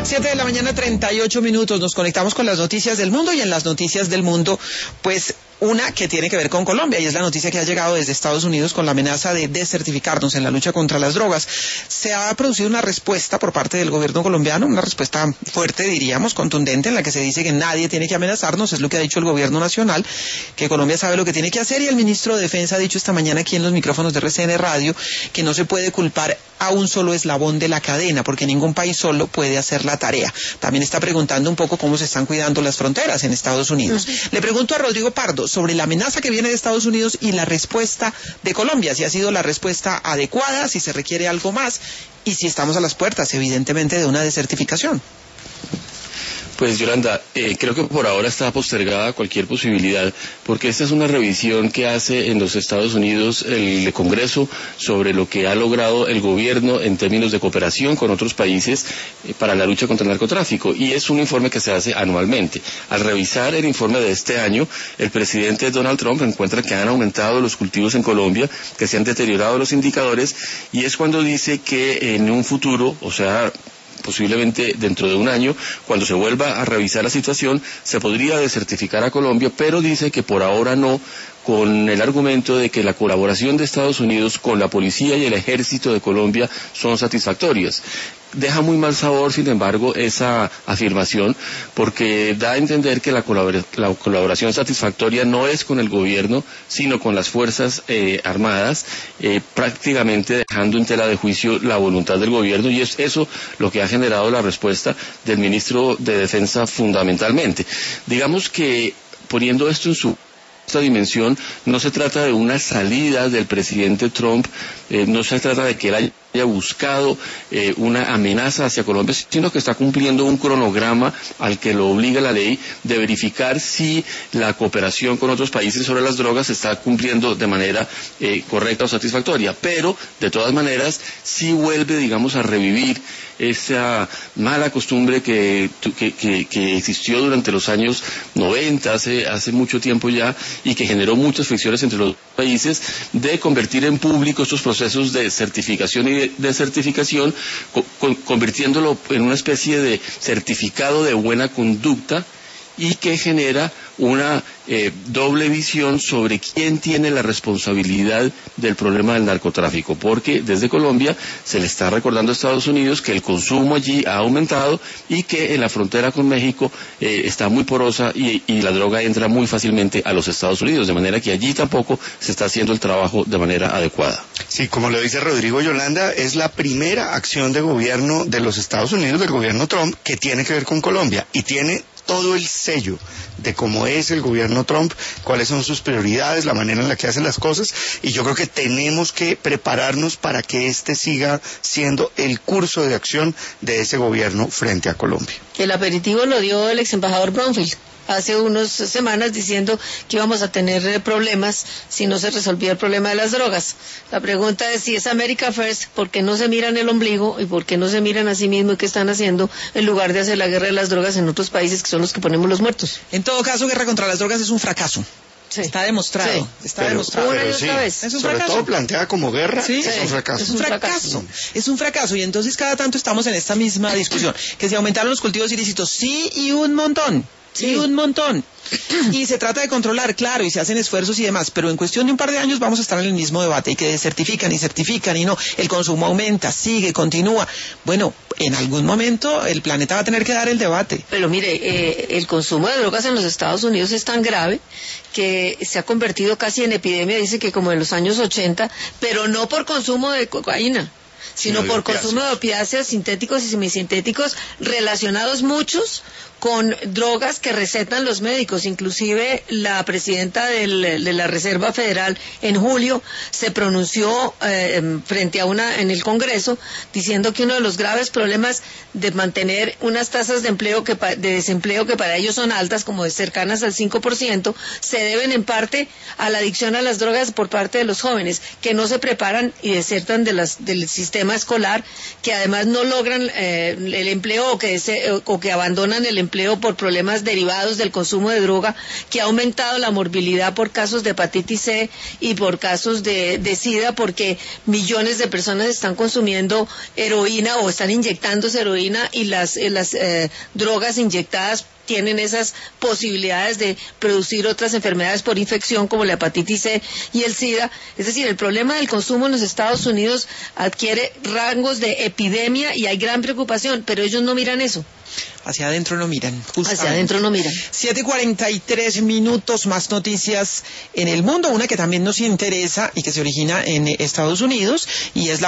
7 de la mañana, 38 minutos. Nos conectamos con las noticias del mundo y en las noticias del mundo, pues una que tiene que ver con Colombia y es la noticia que ha llegado desde Estados Unidos con la amenaza de desertificarnos en la lucha contra las drogas. Se ha producido una respuesta por parte del gobierno colombiano, una respuesta fuerte, diríamos, contundente, en la que se dice que nadie tiene que amenazarnos, es lo que ha dicho el gobierno nacional, que Colombia sabe lo que tiene que hacer, y el ministro de Defensa ha dicho esta mañana aquí en los micrófonos de RCN Radio que no se puede culpar a un solo eslabón de la cadena, porque ningún país solo puede hacer la tarea. También está preguntando un poco cómo se están cuidando las fronteras en Estados Unidos. Le pregunto a Rodrigo Pardo sobre la amenaza que viene de Estados Unidos y la respuesta de Colombia, si ha sido la respuesta adecuada, si se requiere algo más y si estamos a las puertas, evidentemente, de una desertificación. Pues Yolanda, creo que por ahora está postergada cualquier posibilidad, porque esta es una revisión que hace en los Estados Unidos el Congreso sobre lo que ha logrado el gobierno en términos de cooperación con otros países para la lucha contra el narcotráfico, y es un informe que se hace anualmente. Al revisar el informe de este año, el presidente Donald Trump encuentra que han aumentado los cultivos en Colombia, que se han deteriorado los indicadores, y es cuando dice que en un futuro, o sea, posiblemente dentro de un año, cuando se vuelva a revisar la situación, se podría desertificar a Colombia, pero dice que por ahora no, con el argumento de que la colaboración de Estados Unidos con la policía y el ejército de Colombia son satisfactorias. Deja muy mal sabor, sin embargo, esa afirmación, porque da a entender que la colaboración satisfactoria no es con el gobierno, sino con las fuerzas armadas, prácticamente dejando en tela de juicio la voluntad del gobierno, y es eso lo que ha generado la respuesta del ministro de Defensa fundamentalmente. Digamos que, poniendo esto en esta dimensión, no se trata de una salida del presidente Trump, no se trata de que él haya buscado una amenaza hacia Colombia, sino que está cumpliendo un cronograma al que lo obliga la ley de verificar si la cooperación con otros países sobre las drogas se está cumpliendo de manera correcta o satisfactoria, pero de todas maneras sí vuelve, digamos, a revivir esa mala costumbre que existió durante los años 90, hace mucho tiempo ya, y que generó muchas fricciones entre los países, de convertir en público estos procesos de certificación y desertificación, convirtiéndolo en una especie de certificado de buena conducta, y que genera una doble visión sobre quién tiene la responsabilidad del problema del narcotráfico, porque desde Colombia se le está recordando a Estados Unidos que el consumo allí ha aumentado y que en la frontera con México está muy porosa y la droga entra muy fácilmente a los Estados Unidos, de manera que allí tampoco se está haciendo el trabajo de manera adecuada. Sí, como lo dice Rodrigo, Yolanda, es la primera acción de gobierno de los Estados Unidos, del gobierno Trump, que tiene que ver con Colombia, y tiene todo el sello de cómo es el gobierno Trump, cuáles son sus prioridades, la manera en la que hace las cosas, y yo creo que tenemos que prepararnos para que este siga siendo el curso de acción de ese gobierno frente a Colombia. El aperitivo lo dio el ex embajador Bromfield hace unas semanas, diciendo que íbamos a tener problemas si no se resolvía el problema de las drogas. La pregunta es, si es America First, ¿por qué no se miran el ombligo y por qué no se miran a sí mismos y qué están haciendo en lugar de hacer la guerra de las drogas en otros países que son los que ponemos los muertos? En todo caso, guerra contra las drogas es un fracaso. Sí. Está demostrado, sí. Está demostrado. Una y otra vez. Es un sobre fracaso. Todo planteada como guerra, sí. Es un fracaso. Es un fracaso. Es un fracaso, y entonces cada tanto estamos en esta misma discusión, que se aumentaron los cultivos ilícitos, sí, y un montón. Sí, un montón. Y se trata de controlar, claro, y se hacen esfuerzos y demás, pero en cuestión de un par de años vamos a estar en el mismo debate, y que desertifican y certifican, y no, el consumo aumenta, sigue, continúa. Bueno, en algún momento el planeta va a tener que dar el debate. Pero mire, el consumo de drogas en los Estados Unidos es tan grave que se ha convertido casi en epidemia, dice que como en los años 80, pero no por consumo de cocaína, sino por consumo de opiáceos sintéticos y semisintéticos, relacionados muchos con drogas que recetan los médicos. Inclusive la presidenta de la Reserva Federal en julio se pronunció frente a en el Congreso, diciendo que uno de los graves problemas de mantener unas tasas de desempleo que para ellos son altas, como cercanas al 5%, se deben en parte a la adicción a las drogas por parte de los jóvenes, que no se preparan y desertan del sistema sistema escolar, que además no logran el empleo o que abandonan el empleo por problemas derivados del consumo de droga, que ha aumentado la morbilidad por casos de hepatitis C y por casos de SIDA, porque millones de personas están consumiendo heroína o están inyectándose heroína, y las drogas inyectadas tienen esas posibilidades de producir otras enfermedades por infección como la hepatitis C y el SIDA. Es decir, el problema del consumo en los Estados Unidos adquiere rangos de epidemia y hay gran preocupación, pero ellos no miran eso. Hacia adentro no miran. Justamente. Hacia adentro no miran. 7:43, más noticias en el mundo. Una que también nos interesa y que se origina en Estados Unidos, y es la